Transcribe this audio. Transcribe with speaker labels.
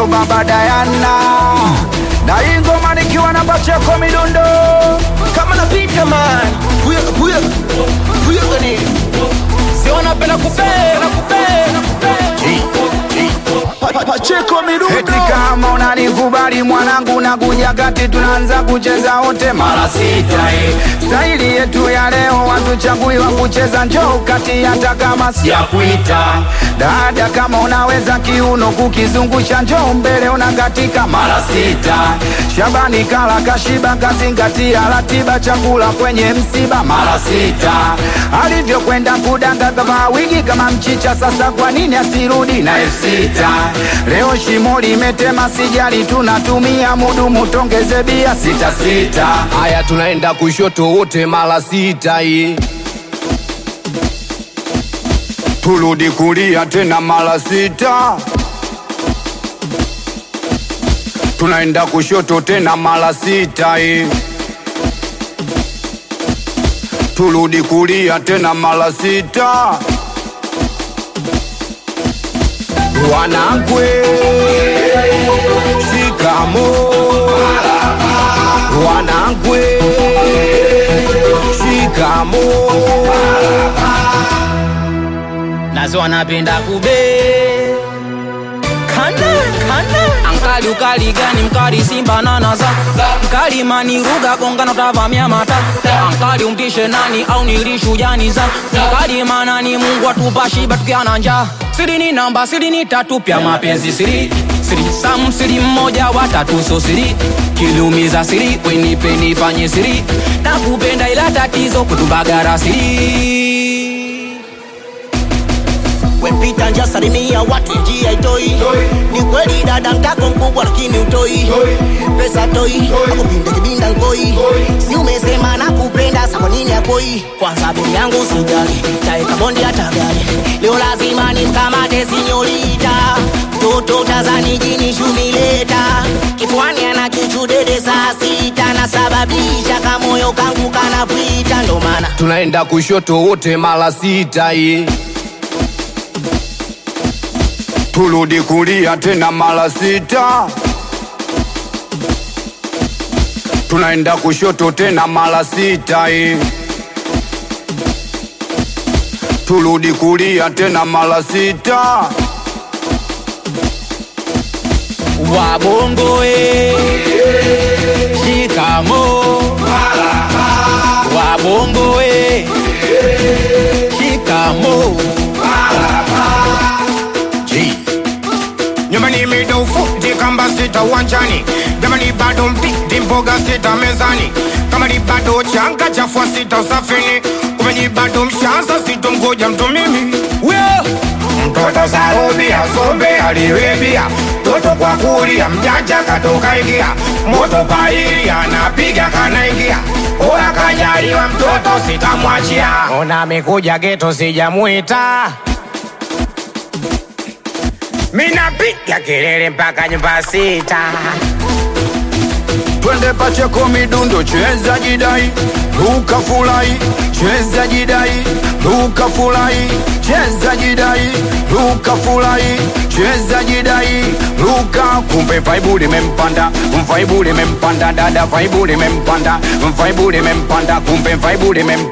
Speaker 1: watoto baba Dayana. Na hii ngoma nikiwa na Pacheco Midundo.
Speaker 2: Kama napita man Huyo gani Sio napenda kupenda
Speaker 1: Pacheco Midundo. Eti kama unanikubali mwanangu na kuja kati tunaanza kucheza wote mara sita Staili yetu ya leo watu chagui wa kucheza njoo kati hata kama siya kuita. Dada kama unaweza kiuno kukizungusha njoo mbele unakatika mara sita. Shabani kala kashiba kazingatia ratiba chakula kwenye msiba mara sita. Alivyo kwenda kudanga kama wigi kama mchicha sasa kwa nini asirudi na F6. Leo shimo limetema sijali tunatumia mudu mutongeze bia 6-6.
Speaker 2: Haya tunaenda kushoto wote mara sita
Speaker 1: Turudi kulia tena mara sita. Tunaenda kushoto tena mara sita Turudi kulia tena mara sita. Wanangwe shikamo Wanangwe shikamo
Speaker 2: Nazo wanapenda kube Kana Ankali ukali gani mkali simba nanaza Mkali mani ruga gongano tavamia mata Ankali umtishe nani au nilishu janiza Mkali manani mungu atupashiba tukiana nja Siri ni namba siri ni tatu pia mapenzi siri Sam siri mmoja watatu so siri Kilumiza siri wenipe nifanye siri Nakupenda ila tatizo kutubagara siri
Speaker 3: Wepita nja salimia watu njia itoi. Ni kweli dada mtako mkubwa lakini utoi. Pesa toi, akupinde kibinda nkoi. Si umesema nakupenda sa kwa nini akoi. Kwanza bini yangu sijali, taeka bondi hata gari. Leo lazima nimkamate sinyorita. Toto tazani jini shumileta. Kifuani ana chuchu dede saa sita. Na sababisha kamoyo kangu kanapita ndo maana
Speaker 2: tunaenda kushoto wote mara sita
Speaker 1: Turudi kulia tena mara sita. Tunaenda kushoto tena mara sita Turudi kulia tena mara sita.
Speaker 2: Wabongo shikamo Wabongo shikamo
Speaker 4: Nyumbani midofu jikamba sita uwanjani. Jamani bado mpiti mboga sita mezani. Kama ni bado changa chafua sita usafini. Kumenyi bado mshanza sito mgoja mtu mimi. Mtoto sarubi asombe aliwebia. Toto kwa kulia mjanja katoka ingia. Moto paili anapiga kanaingia. Ola kajaliwa mtoto sitamwachia. Ona amekuja geto sijamuita. Mina piga kelele mpaka nyumba sita.
Speaker 1: Twende Pacheco Midundo cheza jidai Luka fulai cheza jidai Luka fulai cheza jidai Luka fulai cheza jidai Luka. Kumbe vaibu limempanda, vaibu limempanda dada, vaibu limempanda, vaibu limempanda, kumbe vaibu limempanda.